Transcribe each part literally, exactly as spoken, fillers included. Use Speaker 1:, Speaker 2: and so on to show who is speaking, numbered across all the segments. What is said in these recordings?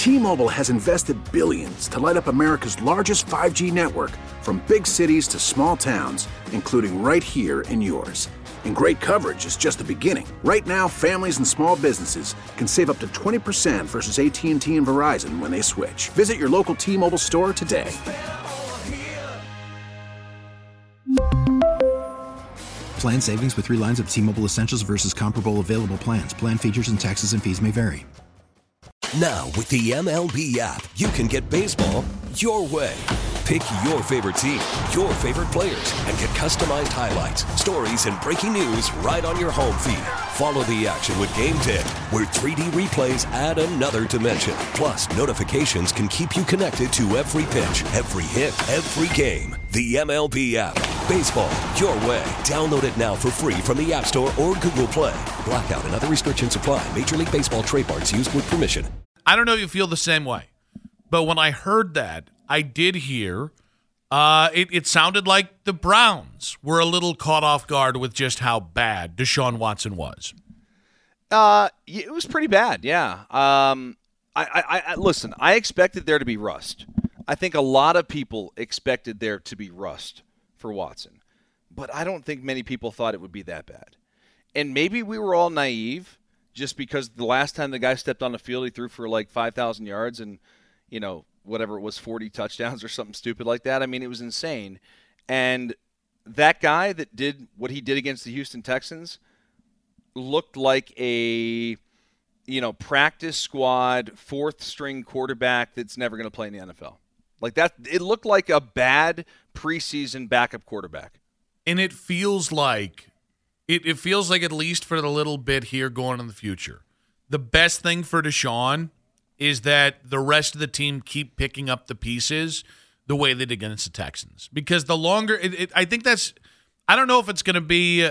Speaker 1: T-Mobile has invested billions to light up America's largest five G network, from big cities to small towns, including right here in yours. And great coverage is just the beginning. Right now, families and small businesses can save up to twenty percent versus A T and T and Verizon when they switch. Visit your local T-Mobile store today.
Speaker 2: Plan savings with three lines of T-Mobile Essentials versus comparable available plans. Plan features and taxes and fees may vary.
Speaker 3: Now, with the M L B app, you can get baseball your way. Pick your favorite team, your favorite players, and get customized highlights, stories, and breaking news right on your home feed. Follow the action with Game Day, where three D replays add another dimension. Plus, notifications can keep you connected to every pitch, every hit, every game. The M L B app. Baseball your way. Download it now for free from the App Store or Google Play. Blackout and other restrictions apply. Major League Baseball trademarks used with permission.
Speaker 4: I don't know if you feel the same way, but when I heard that, I did hear uh, it, it sounded like the Browns were a little caught off guard with just how bad Deshaun Watson was.
Speaker 5: Uh, it was pretty bad, yeah. Um, I, I, I listen, I expected there to be rust. I think a lot of people expected there to be rust for Watson, but I don't think many people thought it would be that bad. And maybe we were all naive just because the last time the guy stepped on the field, he threw for like five thousand yards and, you know, whatever it was, forty touchdowns or something stupid like that. I mean, it was insane. And that guy that did what he did against the Houston Texans looked like a, you know, practice squad, fourth string quarterback that's never going to play in the N F L. Like that, it looked like a bad preseason backup quarterback.
Speaker 4: And it feels like, it, it feels like at least for the little bit here going in the future, the best thing for Deshaun is that the rest of the team keep picking up the pieces the way they did against the Texans. Because the longer, it, it, I think that's, I don't know if it's going to be,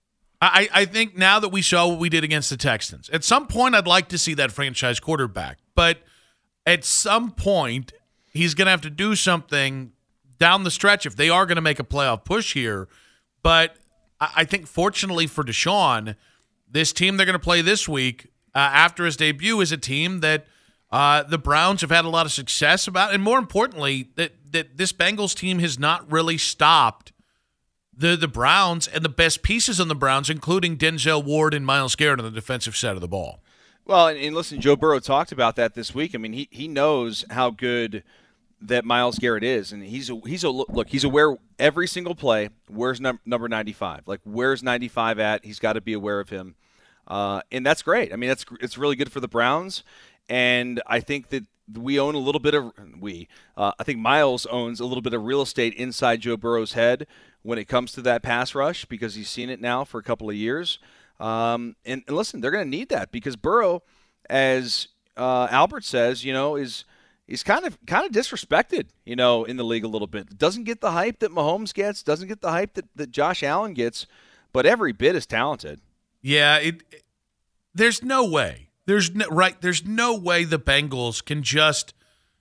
Speaker 4: I, I think now that we saw what we did against the Texans, at some point I'd like to see that franchise quarterback. But at some point, he's going to have to do something down the stretch if they are going to make a playoff push here. But I, I think fortunately for Deshaun, this team they're going to play this week uh, after his debut is a team that Uh, the Browns have had a lot of success about, and more importantly, that that this Bengals team has not really stopped the the Browns and the best pieces on the Browns, including Denzel Ward and Myles Garrett on the defensive side of the ball.
Speaker 5: Well, and, and listen, Joe Burrow talked about that this week. I mean, he he knows how good that Myles Garrett is, and he's a, he's a look. He's aware every single play. Where's num- number ninety-five? Like, where's ninety-five at? He's got to be aware of him, uh, and that's great. I mean, that's it's really good for the Browns. And I think that we own a little bit of we. Uh, I think Myles owns a little bit of real estate inside Joe Burrow's head when it comes to that pass rush because he's seen it now for a couple of years. Um, and, and listen, they're going to need that because Burrow, as uh, Albert says, you know, is is kind of kind of disrespected, you know, in the league a little bit. Doesn't get the hype that Mahomes gets. Doesn't get the hype that, that Josh Allen gets. But every bit is talented.
Speaker 4: Yeah, it. it there's no way. There's no, right. There's no way the Bengals can just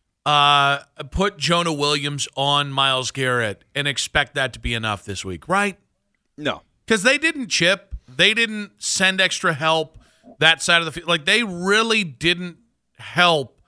Speaker 4: uh, put Jonah Williams on Myles Garrett and expect that to be enough this week, right?
Speaker 5: No,
Speaker 4: because they didn't chip, they didn't send extra help that side of the field. Like they really didn't help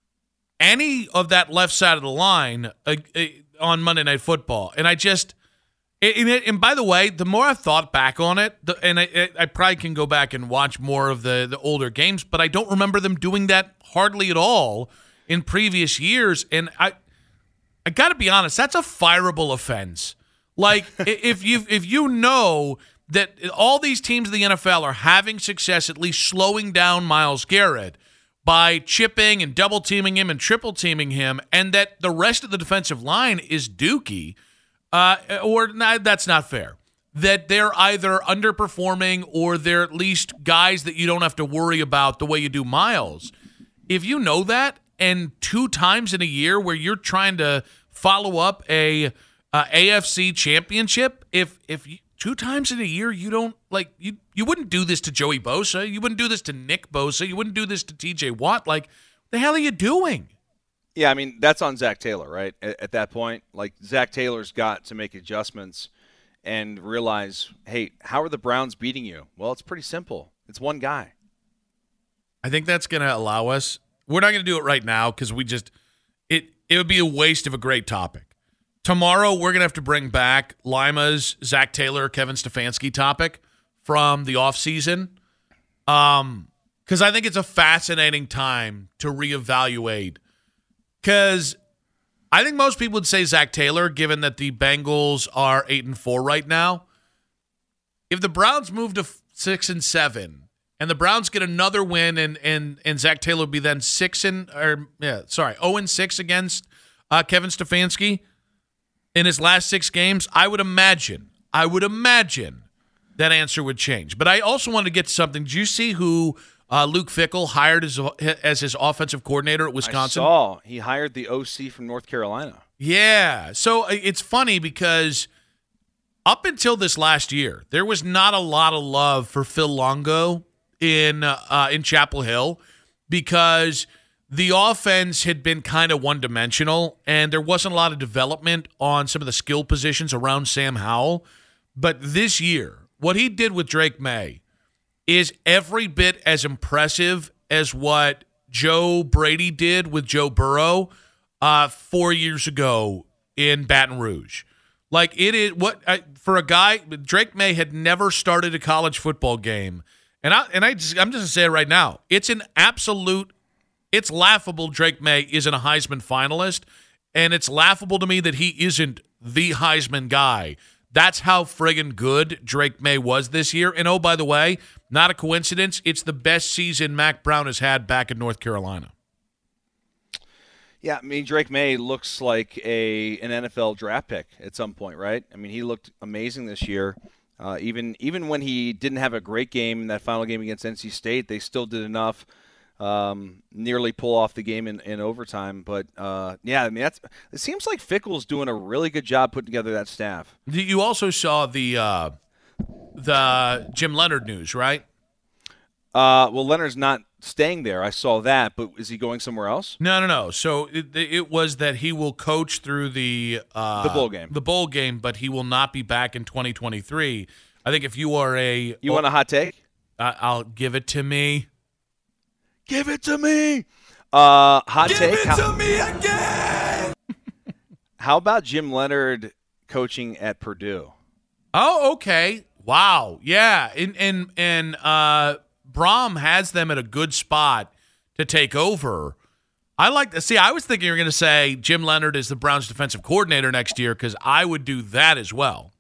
Speaker 4: any of that left side of the line uh, uh, on Monday Night Football, and I just. And, and by the way, the more I've thought back on it, the, and I, I probably can go back and watch more of the, the older games, but I don't remember them doing that hardly at all in previous years. And I I got to be honest, that's a fireable offense. Like if you if you know that all these teams in the N F L are having success at least slowing down Myles Garrett by chipping and double teaming him and triple teaming him, and that the rest of the defensive line is dookie. Uh, or nah, that's not fair. That they're either underperforming or they're at least guys that you don't have to worry about the way you do Myles. If you know that, and two times in a year where you're trying to follow up a, a A F C championship, if if you, two times in a year you don't like you you wouldn't do this to Joey Bosa, you wouldn't do this to Nick Bosa, you wouldn't do this to T J Watt. Like, the hell are you doing?
Speaker 5: Yeah, I mean, that's on Zach Taylor, right? At, at that point, like, Zach Taylor's got to make adjustments and realize, hey, how are the Browns beating you? Well, it's pretty simple. It's one guy.
Speaker 4: I think that's going to allow us, we're not going to do it right now because we just it it would be a waste of a great topic. Tomorrow we're going to have to bring back Lima's Zach Taylor, Kevin Stefanski topic from the offseason. Um, because I think it's a fascinating time to reevaluate. Because I think most people would say Zach Taylor, given that the Bengals are eight and four right now. If the Browns move to six and seven, and the Browns get another win, and and and Zach Taylor would be then six and or yeah, sorry, zero and six against uh, Kevin Stefanski in his last six games, I would imagine, I would imagine that answer would change. But I also wanted to get to something. Did you see who uh, Luke Fickell hired as as his offensive coordinator at Wisconsin?
Speaker 5: I saw he hired the O C from North Carolina.
Speaker 4: Yeah, so it's funny because up until this last year, there was not a lot of love for Phil Longo in uh, in Chapel Hill because the offense had been kind of one-dimensional, and there wasn't a lot of development on some of the skill positions around Sam Howell. But this year, what he did with Drake May is every bit as impressive as what Joe Brady did with Joe Burrow uh, four years ago in Baton Rouge. Like it is what I, for a guy, Drake May had never started a college football game, and I and I just, I'm just gonna say it right now. It's an absolute, it's laughable. Drake May isn't a Heisman finalist, and it's laughable to me that he isn't the Heisman guy. That's how friggin' good Drake May was this year. And oh, by the way, not a coincidence. It's the best season Mac Brown has had back in North Carolina.
Speaker 5: Yeah, I mean, Drake May looks like a an N F L draft pick at some point, right? I mean, he looked amazing this year. Uh, even even when he didn't have a great game in that final game against N C State, they still did enough, um, nearly pull off the game in, in overtime. But, uh, yeah, I mean, that's it seems like Fickell's doing a really good job putting together that staff.
Speaker 4: You also saw the uh, the Jim Leonhard news, right?
Speaker 5: Uh, well, Leonard's not staying there. I saw that, but is he going somewhere else?
Speaker 4: No, no, no. So it, it was that he will coach through the uh,
Speaker 5: the bowl game,
Speaker 4: the bowl game, but he will not be back in twenty twenty-three. I think if you are a,
Speaker 5: you oh, want a hot take?
Speaker 4: Uh, I'll give it to me.
Speaker 5: Give it to me. Uh, hot
Speaker 6: give
Speaker 5: take.
Speaker 6: Give it
Speaker 5: how,
Speaker 6: to me again.
Speaker 5: How about Jim Leonhard coaching at Purdue?
Speaker 4: Oh, okay. Wow. Yeah. And and and uh. Brom has them at a good spot to take over. I like to see. I was thinking you were going to say Jim Leonhard is the Browns' defensive coordinator next year because I would do that as well.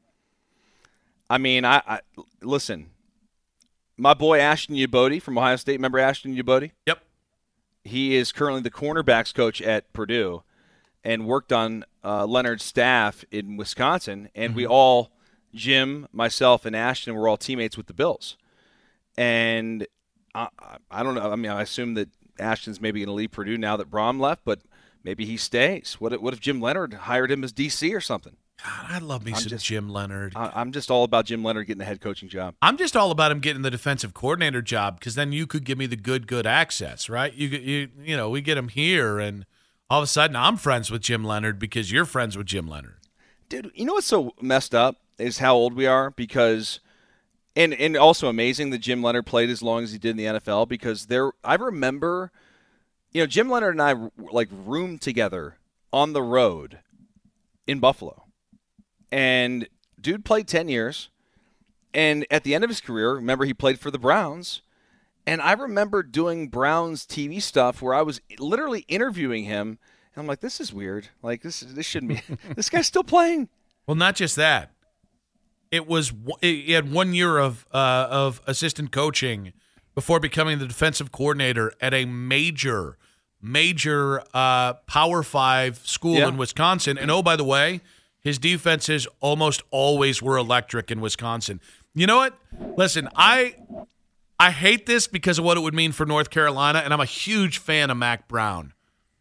Speaker 5: I mean, I, I listen. My boy Ashton Yebote from Ohio State. Remember Ashton Yebote?
Speaker 4: Yep.
Speaker 5: He is currently the cornerbacks coach at Purdue, and worked on uh, Leonhard's staff in Wisconsin. And mm-hmm. we all, Jim, myself, and Ashton, were all teammates with the Bills. And I, I don't know. I mean, I assume that Ashton's maybe going to leave Purdue now that Brom left, but maybe he stays. What if, what if Jim Leonhard hired him as D C or something?
Speaker 4: God, I love me I'm some just, Jim Leonhard.
Speaker 5: I, I'm just all about Jim Leonhard getting the head coaching job.
Speaker 4: I'm just all about him getting the defensive coordinator job because then you could give me the good, good access, right? You, you, you know, we get him here, and all of a sudden I'm friends with Jim Leonhard because you're friends with Jim Leonhard.
Speaker 5: Dude, you know what's so messed up is how old we are because – And and also amazing that Jim Leonhard played as long as he did in the N F L because there I remember, you know, Jim Leonhard and I like roomed together on the road in Buffalo. And dude played ten years. And at the end of his career, remember he played for the Browns. And I remember doing Browns T V stuff where I was literally interviewing him. And I'm like, this is weird. Like, this this shouldn't be. This guy's still playing.
Speaker 4: Well, not just that. It was he had one year of uh, of assistant coaching before becoming the defensive coordinator at a major, major uh, Power Five school
Speaker 5: yeah.
Speaker 4: in Wisconsin. And oh, by the way, his defenses almost always were electric in Wisconsin. You know what? Listen, I I hate this because of what it would mean for North Carolina, and I'm a huge fan of Mac Brown.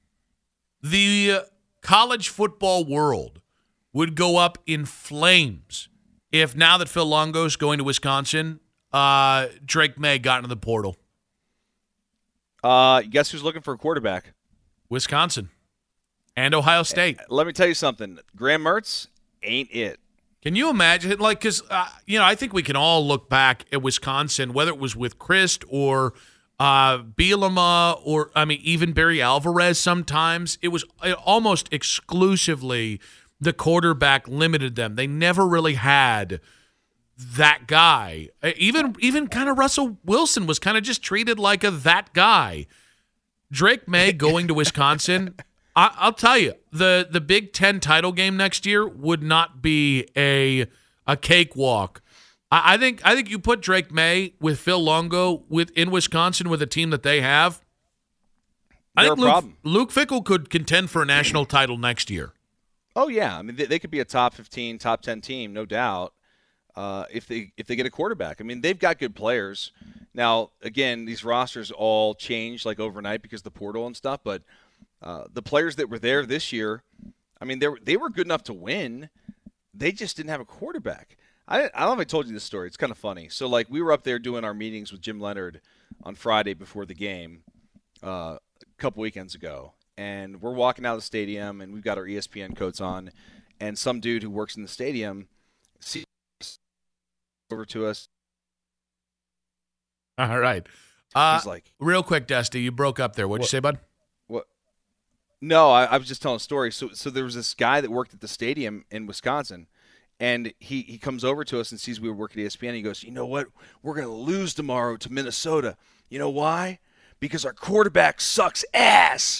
Speaker 4: The college football world would go up in flames if now that Phil Longo's going to Wisconsin, uh, Drake May got into the portal.
Speaker 5: Uh, guess who's looking for a quarterback?
Speaker 4: Wisconsin and Ohio State.
Speaker 5: Let me tell you something. Graham Mertz ain't it.
Speaker 4: Can you imagine? Like, because, uh, you know, I think we can all look back at Wisconsin, whether it was with Christ or uh, Bielema, or I mean, even Barry Alvarez sometimes. It was almost exclusively the quarterback limited them. They never really had that guy. Even even kind of Russell Wilson was kind of just treated like a that guy. Drake May going to Wisconsin, I, I'll tell you, the the Big Ten title game next year would not be a a cakewalk. I, I think I think you put Drake May with Phil Longo with in Wisconsin with a team that they have. I
Speaker 5: They're
Speaker 4: think
Speaker 5: a
Speaker 4: Luke,
Speaker 5: problem.
Speaker 4: Luke Fickell could contend for a national title next year.
Speaker 5: Oh yeah, I mean they, they could be a top fifteen, top ten team, no doubt. Uh, if they if they get a quarterback, I mean they've got good players. Now again, these rosters all change like overnight because of the portal and stuff. But uh, the players that were there this year, I mean they were, they were good enough to win. They just didn't have a quarterback. I I don't know if I told you this story. It's kind of funny. So like we were up there doing our meetings with Jim Leonard on Friday before the game uh, a couple weekends ago, and we're walking out of the stadium and we've got our E S P N coats on, and some dude who works in the stadium sees over to us.
Speaker 4: All right. Uh,
Speaker 5: He's like,
Speaker 4: real quick, Dusty, you broke up there. What'd you say, bud?
Speaker 5: "What?" No, I, I was just telling a story. So, so there was this guy that worked at the stadium in Wisconsin, and he, he comes over to us and sees we were working at E S P N. And he goes, "You know what? We're going to lose tomorrow to Minnesota. You know why? Because our quarterback sucks ass."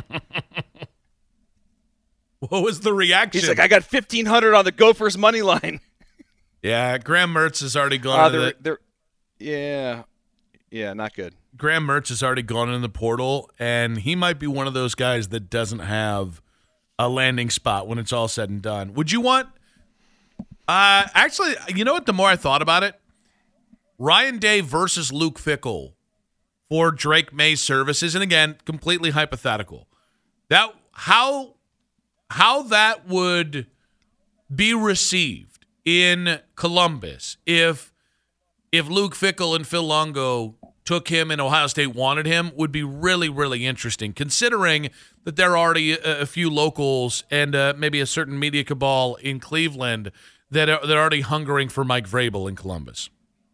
Speaker 4: What was the reaction?
Speaker 5: He's like, "I got fifteen hundred on the Gophers money line."
Speaker 4: Yeah, Graham Mertz has already gone.
Speaker 5: Uh,
Speaker 4: into
Speaker 5: they're,
Speaker 4: the,
Speaker 5: they're, yeah, yeah, not good.
Speaker 4: Graham Mertz has already gone in the portal, and he might be one of those guys that doesn't have a landing spot when it's all said and done. Would you want? Uh, actually, you know what? The more I thought about it, Ryan Day versus Luke Fickell for Drake May's services, and again, completely hypothetical. That how how that would be received in Columbus if if Luke Fickell and Phil Longo took him and Ohio State wanted him would be really, really interesting, considering that there are already a, a few locals and uh, maybe a certain media cabal in Cleveland that are they're already hungering for Mike Vrabel in Columbus.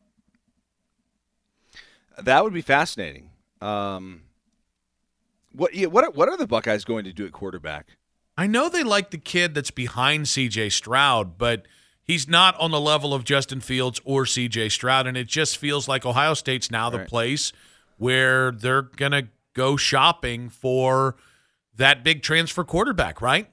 Speaker 5: That would be fascinating. Um, what yeah, what are, what are the Buckeyes going to do at quarterback?
Speaker 4: I know they like the kid that's behind C J Stroud, but he's not on the level of Justin Fields or C J Stroud, and it just feels like Ohio State's now the
Speaker 5: right.
Speaker 4: place where they're going to go shopping for that big transfer quarterback, right?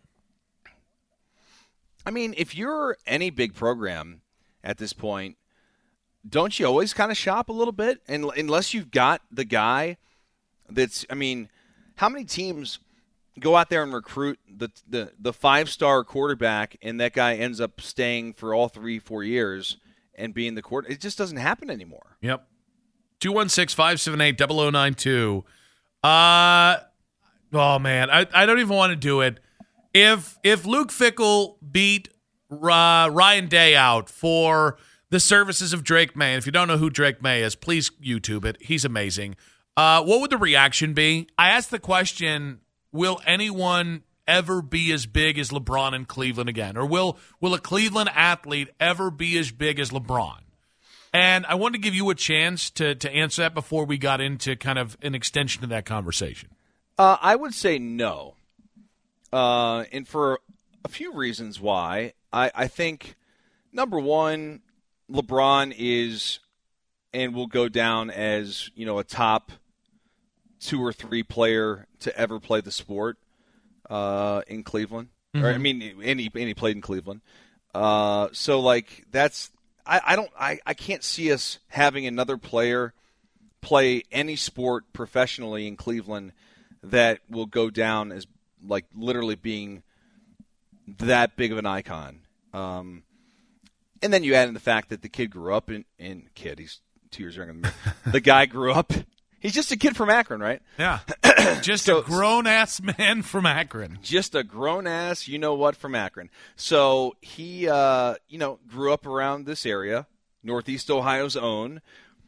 Speaker 5: I mean, if you're any big program at this point, don't you always kind of shop a little bit? And unless you've got the guy that's, I mean, how many teams go out there and recruit the the, the five-star quarterback, and that guy ends up staying for all three, four years and being the quarterback? It just doesn't happen anymore.
Speaker 4: Yep. two one six, five seven eight, zero zero nine two. Uh, oh, man, I, I don't even want to do it. If if Luke Fickell beat uh, Ryan Day out for the services of Drake May, and if you don't know who Drake May is, please YouTube it. He's amazing. Uh, what would the reaction be? I asked the question, will anyone ever be as big as LeBron in Cleveland again? Or will will a Cleveland athlete ever be as big as LeBron? And I wanted to give you a chance to, to answer that before we got into kind of an extension of that conversation.
Speaker 5: Uh, I would say no. Uh, and for a few reasons why. I, I think, number one, LeBron is and will go down as, you know, a top two or three player to ever play the sport uh, in Cleveland. Mm-hmm. Or I mean, and he, and he played in Cleveland. Uh, so, like, that's I, I don't I, I can't see us having another player play any sport professionally in Cleveland that will go down as, like, literally being that big of an icon. Um, and then you add in the fact that the kid grew up in, in kid, he's two years younger than me. The guy grew up, he's just a kid from Akron, right?
Speaker 4: Yeah. Just
Speaker 5: so,
Speaker 4: a grown-ass man from Akron.
Speaker 5: Just a grown-ass, you know what, from Akron. So he, uh, you know, grew up around this area, Northeast Ohio's own,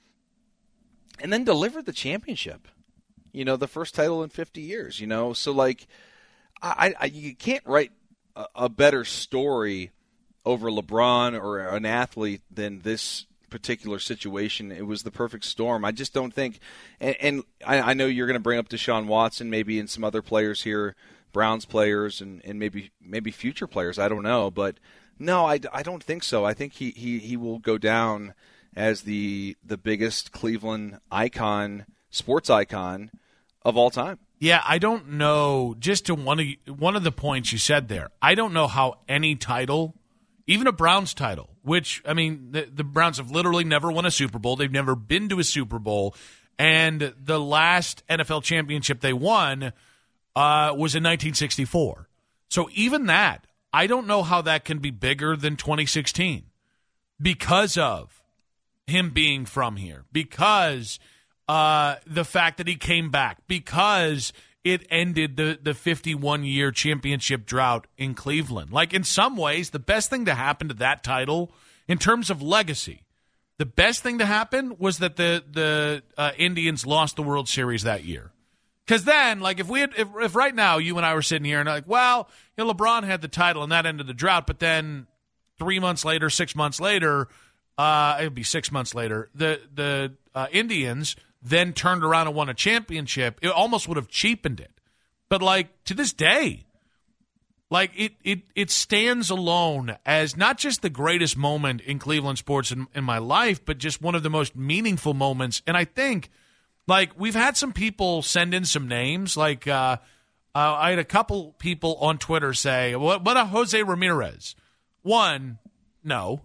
Speaker 5: and then delivered the championship. You know, the first title in fifty years, you know. So, like, I, I you can't write a, a better story over LeBron or an athlete than this particular situation. It was the perfect storm. I just don't think, and, and I, I know you're going to bring up Deshaun Watson, maybe, and some other players here, Browns players, and, and maybe maybe future players. I don't know, but no, I, I don't think so. I think he, he, he will go down as the the biggest Cleveland icon, sports icon of all time.
Speaker 4: Yeah, I don't know. Just to one of one of the points you said there, I don't know how any title, even a Browns title, which, I mean, the, the Browns have literally never won a Super Bowl. They've never been to a Super Bowl. And the last N F L championship they won uh, was in nineteen sixty-four. So even that, I don't know how that can be bigger than twenty sixteen because of him being from here, because uh, the fact that he came back, because it ended the, the fifty-one-year championship drought in Cleveland. Like, in some ways, the best thing to happen to that title, in terms of legacy, the best thing to happen was that the, the uh, Indians lost the World Series that year. Because then, like, if we had, if, if right now you and I were sitting here and like, well, you know, LeBron had the title and that ended the drought, but then three months later, six months later, uh, it would be six months later, the, the uh, Indians then turned around and won a championship. It almost would have cheapened it. But, like, to this day, like, it it it stands alone as not just the greatest moment in Cleveland sports in, in my life, but just one of the most meaningful moments. And I think, like, we've had some people send in some names. Like, uh, uh, I had a couple people on Twitter say, what, what a Jose Ramirez? One, no.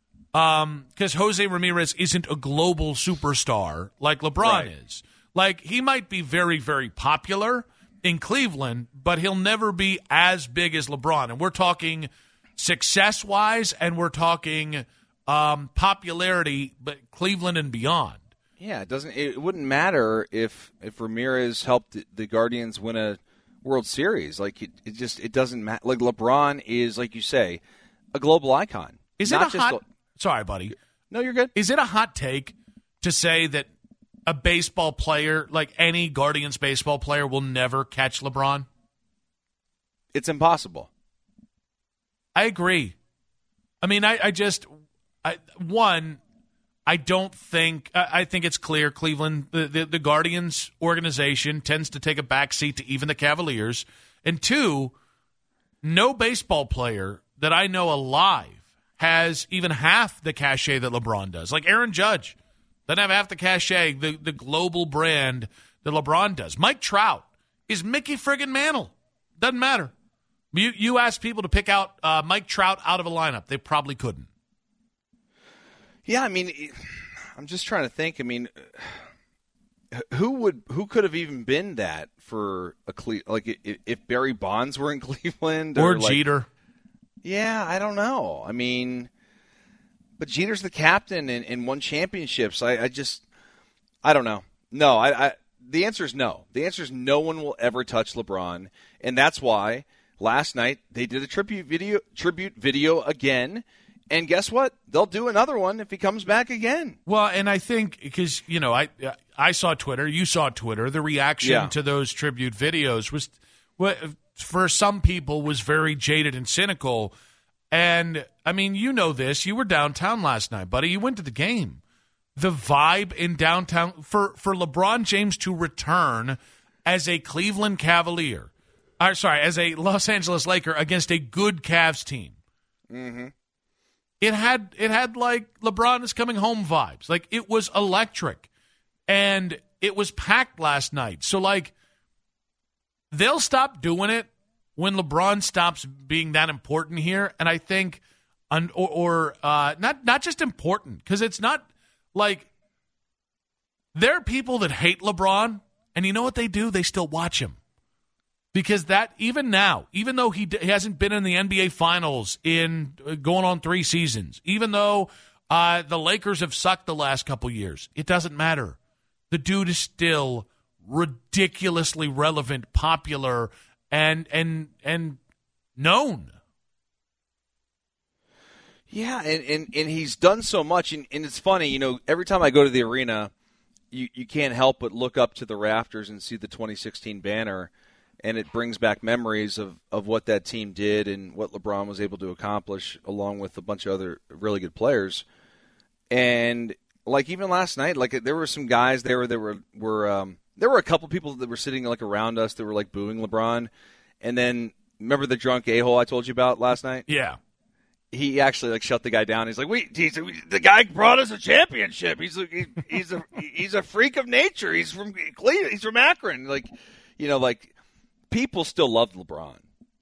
Speaker 4: Um, because Jose Ramirez isn't a global superstar like LeBron right. is. Like, he might be very, very popular in Cleveland, but he'll never be as big as LeBron. And we're talking success-wise, and we're talking um, popularity, but Cleveland and beyond.
Speaker 5: Yeah, it doesn't. It wouldn't matter if if Ramirez helped the Guardians win a World Series. Like, it, it just it doesn't matter. Like, LeBron is, like you say, a global icon.
Speaker 4: Is it
Speaker 5: Not
Speaker 4: a
Speaker 5: just
Speaker 4: hot? Sorry, buddy.
Speaker 5: No, you're good.
Speaker 4: Is it a hot take to say that a baseball player, like any Guardians baseball player, will never catch LeBron?
Speaker 5: It's impossible.
Speaker 4: I agree. I mean, I, I just, I, one, I don't think, I, I think it's clear Cleveland, the, the, the Guardians organization tends to take a backseat to even the Cavaliers. And two, no baseball player that I know alive has even half the cachet that LeBron does. Like Aaron Judge doesn't have half the cachet, the, the global brand that LeBron does. Mike Trout is Mickey friggin' Mantle. Doesn't matter. You you ask people to pick out uh, Mike Trout out of a lineup, they probably couldn't.
Speaker 5: Yeah, I mean, I'm just trying to think. I mean, who would who could have even been that for a Cle- like if Barry Bonds were in Cleveland
Speaker 4: or,
Speaker 5: or like,
Speaker 4: Jeter?
Speaker 5: Yeah, I don't know. I mean, but Jeter's the captain and, and won championships. I, I just, I don't know. No, I, I. The answer is no. The answer is no one will ever touch LeBron, and that's why last night they did a tribute video. Tribute video again, and guess what? They'll do another one if he comes back again.
Speaker 4: Well, and I think because you know, I I saw Twitter, you saw Twitter. The reaction
Speaker 5: yeah.
Speaker 4: to those tribute videos was what. For some people, was very jaded and cynical. And, I mean, you know this. You were downtown last night, buddy. You went to the game. The vibe in downtown, for, for LeBron James to return as a Cleveland Cavalier, or sorry, as a Los Angeles Laker against a good Cavs team,
Speaker 5: mm-hmm.
Speaker 4: it had, it had like, LeBron is coming home vibes. Like, it was electric. And it was packed last night. So, like, they'll stop doing it when LeBron stops being that important here, and I think, or, or uh, not not just important, because it's not like there are people that hate LeBron, and you know what they do? They still watch him because that even now, even though he, d- he hasn't been in the N B A Finals in uh, going on three seasons, even though uh, the Lakers have sucked the last couple years, it doesn't matter. The dude is still ridiculously relevant, popular, and and and known.
Speaker 5: Yeah, and, and, and he's done so much, and, and it's funny, you know, every time I go to the arena, you, you can't help but look up to the rafters and see the twenty sixteen banner, and it brings back memories of, of what that team did and what LeBron was able to accomplish along with a bunch of other really good players. And like even last night, like there were some guys there that were were um, there were a couple people that were sitting like around us that were like booing LeBron. And then remember the drunk a-hole I told you about last night?
Speaker 4: Yeah.
Speaker 5: He actually like shut the guy down. He's like, "Wait, he's, the guy brought us a championship. He's a, he, he's a he's a freak of nature. He's from Cleveland. He's from Akron. Like, you know, like people still love LeBron."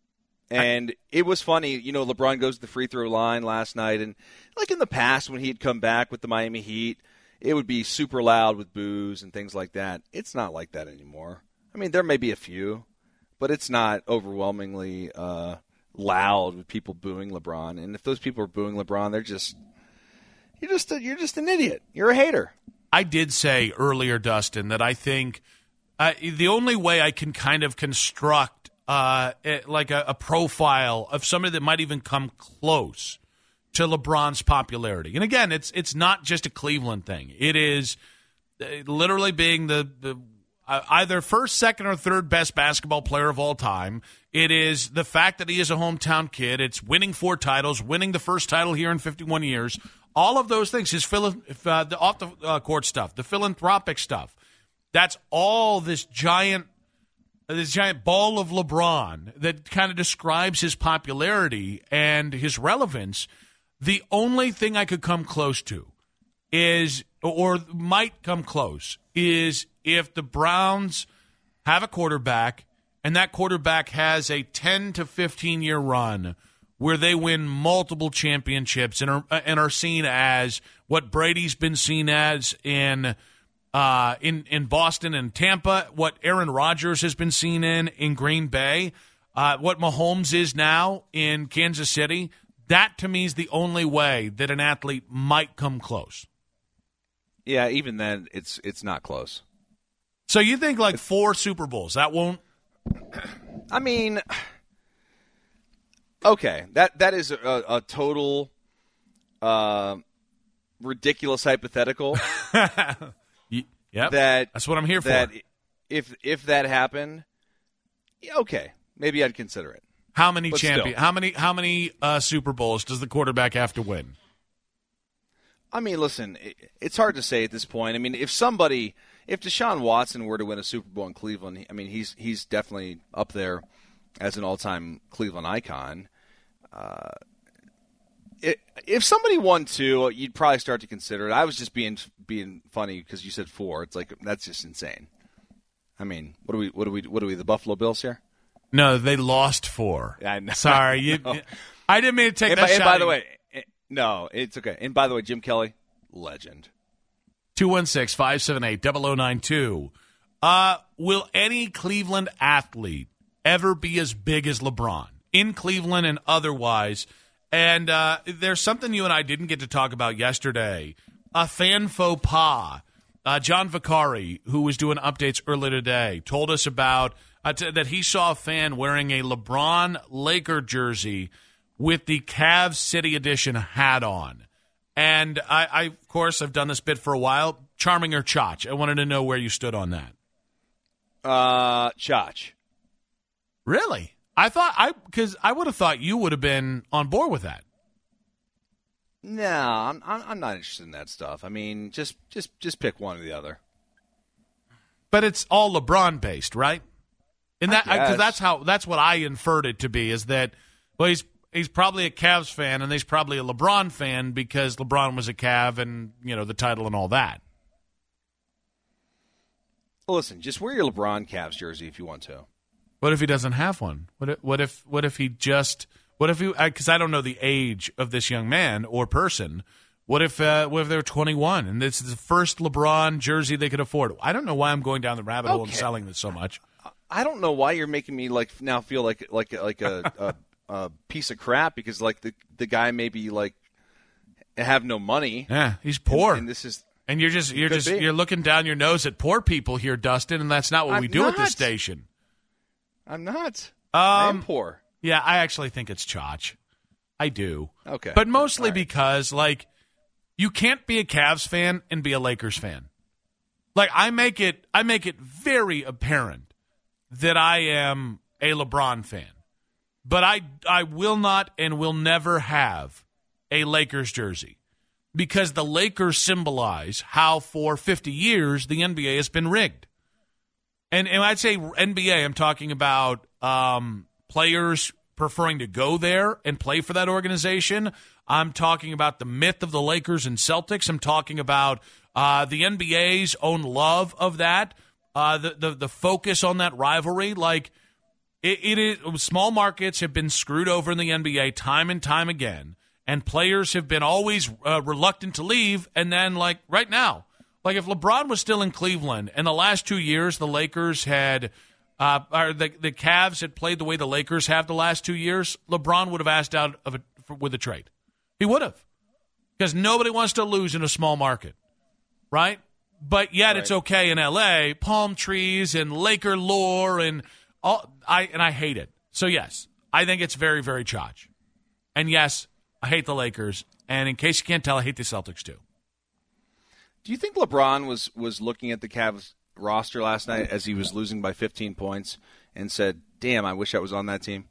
Speaker 5: And it was funny, you know, LeBron goes to the free throw line last night, and like in the past when he'd come back with the Miami Heat, it would be super loud with boos and things like that. It's not like that anymore. I mean, there may be a few, but it's not overwhelmingly uh, loud with people booing LeBron. And if those people are booing LeBron, they're just you're just a, you're just an idiot. You're a hater.
Speaker 4: I did say earlier, Dustin, that I think uh, the only way I can kind of construct Uh, it, like a, a profile of somebody that might even come close to LeBron's popularity. And again, it's it's not just a Cleveland thing. It is uh, literally being the, the uh, either first, second, or third best basketball player of all time. It is the fact that he is a hometown kid. It's winning four titles, winning the first title here in fifty-one years. All of those things, his philo- uh, the off the uh, court stuff, the philanthropic stuff. That's all this giant. This giant ball of LeBron that kind of describes his popularity and his relevance. The only thing I could come close to is, or might come close, is if the Browns have a quarterback and that quarterback has a ten to fifteen year run where they win multiple championships and are, and are seen as what Brady's been seen as in Uh, in, in Boston and Tampa, what Aaron Rodgers has been seen in in Green Bay, uh, what Mahomes is now in Kansas City, that to me is the only way that an athlete might come close.
Speaker 5: Yeah, even then, it's it's not close.
Speaker 4: So you think like four Super Bowls, that won't?
Speaker 5: I mean, okay, that that is a, a total uh, ridiculous hypothetical.
Speaker 4: Yep,
Speaker 5: that
Speaker 4: that's what I'm here
Speaker 5: that
Speaker 4: for.
Speaker 5: If if that happened, yeah, okay, maybe I'd consider it.
Speaker 4: How many
Speaker 5: But
Speaker 4: champion?
Speaker 5: still.
Speaker 4: How many? How many uh, Super Bowls does the quarterback have to win?
Speaker 5: I mean, listen, it, it's hard to say at this point. I mean, if somebody, if Deshaun Watson were to win a Super Bowl in Cleveland, I mean, he's he's definitely up there as an all-time Cleveland icon. Uh, it, if somebody won two, you'd probably start to consider it. I was just being being funny because you said four. It's like that's just insane. I mean, what are we? What are we? What are we? The Buffalo Bills here?
Speaker 4: No, they lost four.
Speaker 5: I know.
Speaker 4: Sorry, you.
Speaker 5: No.
Speaker 4: I didn't mean to take
Speaker 5: And
Speaker 4: that
Speaker 5: by, and
Speaker 4: shot.
Speaker 5: by
Speaker 4: at
Speaker 5: the
Speaker 4: you.
Speaker 5: way, eh, no, it's okay. And by the way, Jim Kelly, legend.
Speaker 4: two one six, five seven eight, zero zero nine two. Uh, will any Cleveland athlete ever be as big as LeBron in Cleveland and otherwise? And uh, there's something you and I didn't get to talk about yesterday. A fan faux pas. Uh, John Vicari, who was doing updates earlier today, told us about uh, t- that he saw a fan wearing a LeBron Laker jersey with the Cavs City Edition hat on. And I, I, of course, I've done this bit for a while. Charming or Chach? I wanted to know where you stood on that.
Speaker 5: Uh, Chach.
Speaker 4: Really? I thought I because I would have thought you would have been on board with that.
Speaker 5: No, I'm I'm not interested in that stuff. I mean, just just just pick one or the other.
Speaker 4: But it's all LeBron based, right? And that because
Speaker 5: guess.
Speaker 4: that's how that's what I inferred it to be is that well he's he's probably a Cavs fan and he's probably a LeBron fan because LeBron was a Cav and you know the title and all that.
Speaker 5: Well, listen, just wear your LeBron Cavs jersey if you want to.
Speaker 4: What if he doesn't have one? What if what if what if he just what if he because I don't know the age of this young man or person. What if uh, what if they're twenty-one and this is the first LeBron jersey they could afford? I don't know why I'm going down the rabbit hole and
Speaker 5: Okay.
Speaker 4: selling this so much.
Speaker 5: I don't know why you're making me like now feel like like like a, a, a piece of crap because like the the guy maybe like have no money.
Speaker 4: Yeah, he's poor.
Speaker 5: And, and this is
Speaker 4: And you're just you're
Speaker 5: Could
Speaker 4: just
Speaker 5: be.
Speaker 4: you're looking down your nose at poor people here, Dustin, and that's not what
Speaker 5: I'm
Speaker 4: we do at this
Speaker 5: not.
Speaker 4: station.
Speaker 5: I'm not. I am
Speaker 4: Um,
Speaker 5: poor.
Speaker 4: Yeah, I actually think it's Chach. I do.
Speaker 5: Okay.
Speaker 4: But mostly
Speaker 5: All right.
Speaker 4: because like you can't be a Cavs fan and be a Lakers fan. Like I make it I make it very apparent that I am a LeBron fan. But I I will not and will never have a Lakers jersey. because the Lakers symbolize how for fifty years the N B A has been rigged. And, and I'd say N B A, I'm talking about um, players preferring to go there and play for that organization. I'm talking about the myth of the Lakers and Celtics. I'm talking about uh, the N B A's own love of that, uh, the, the the focus on that rivalry. Like, it, it is, small markets have been screwed over in the N B A time and time again, and players have been always uh, reluctant to leave. And then, like, right now, like if LeBron was still in Cleveland and the last two years the Lakers had uh, – or the, the Cavs had played the way the Lakers have the last two years, LeBron would have asked out of a, for, with a trade. He would have, because nobody wants to lose in a small market, right? But yet right. It's okay in L A, palm trees and Laker lore and all. I and I hate it. So yes, I think it's very, very Chaj. And yes, I hate the Lakers. And in case you can't tell, I hate the Celtics too.
Speaker 5: Do you think LeBron was was looking at the Cavs roster last night as he was losing by fifteen points and said, "Damn, I wish I was on that team"?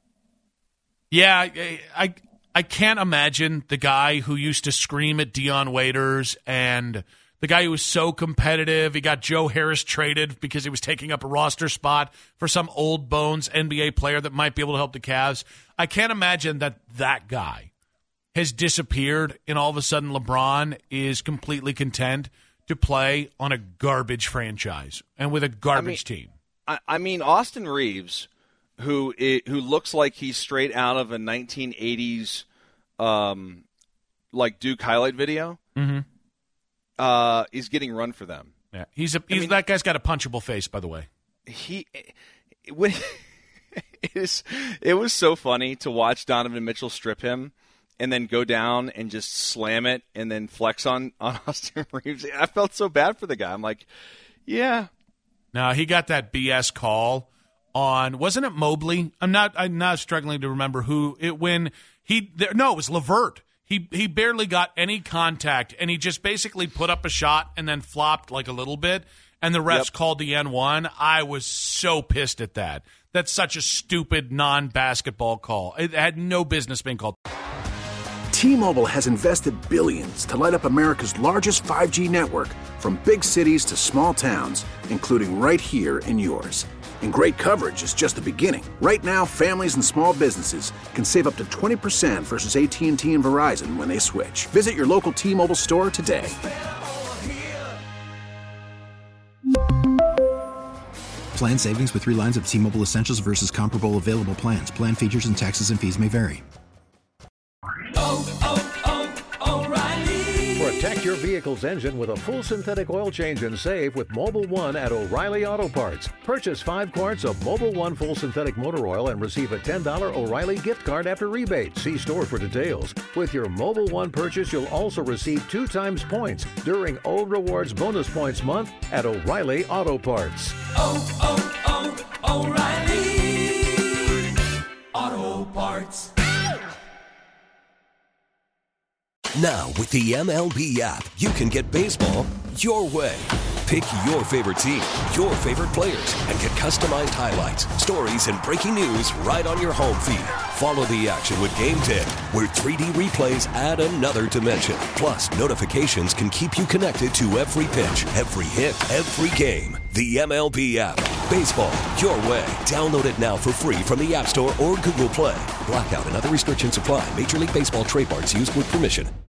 Speaker 4: Yeah, I. I I can't imagine the guy who used to scream at Dion Waiters and the guy who was so competitive. He got Joe Harris traded because he was taking up a roster spot for some old bones N B A player that might be able to help the Cavs. I can't imagine that that guy has disappeared and all of a sudden LeBron is completely content to play on a garbage franchise and with a garbage
Speaker 5: I mean,
Speaker 4: team.
Speaker 5: I, I mean, Austin Reeves, who it, who looks like he's straight out of a nineteen eighties um, like Duke highlight video,
Speaker 4: mm-hmm.
Speaker 5: uh, is getting run for them.
Speaker 4: Yeah, he's a he's, I mean, that guy's got a punchable face, by the way.
Speaker 5: He when it is it was so funny to watch Donovan Mitchell strip him and then go down and just slam it and then flex on, on Austin Reeves. I felt so bad for the guy. I'm like, yeah.
Speaker 4: No, he got that B S call on, wasn't it Mobley? I'm not I'm not struggling to remember who it when he there, no, it was LeVert. He he barely got any contact and he just basically put up a shot and then flopped like a little bit and the refs yep. called the N one. I was so pissed at that. That's such a stupid non-basketball call. It had no business being called.
Speaker 1: T-Mobile has invested billions to light up America's largest five G network, from big cities to small towns, including right here in yours. And great coverage is just the beginning. Right now, families and small businesses can save up to twenty percent versus A T and T and Verizon when they switch. Visit your local T-Mobile store today.
Speaker 2: Plan savings with three lines of T-Mobile Essentials versus comparable available plans. Plan features and taxes and fees may vary.
Speaker 6: Oh, oh, oh, O'Reilly.
Speaker 7: Protect your vehicle's engine with a full synthetic oil change and save with Mobil one at O'Reilly Auto Parts. Purchase five quarts of Mobil one full synthetic motor oil and receive a ten dollars O'Reilly gift card after rebate. See store for details. With your Mobil one purchase, you'll also receive two times points during O Rewards Bonus Points Month at O'Reilly Auto Parts.
Speaker 6: Oh, oh, oh, O'Reilly Auto Parts.
Speaker 3: Now, with the M L B app, you can get baseball your way. Pick your favorite team, your favorite players, and get customized highlights, stories, and breaking news right on your home feed. Follow the action with Game ten, where three D replays add another dimension. Plus, notifications can keep you connected to every pitch, every hit, every game. The M L B app. Baseball your way. Download it now for free from the App Store or Google Play. Blackout and other restrictions apply. Major League Baseball trademarks used with permission.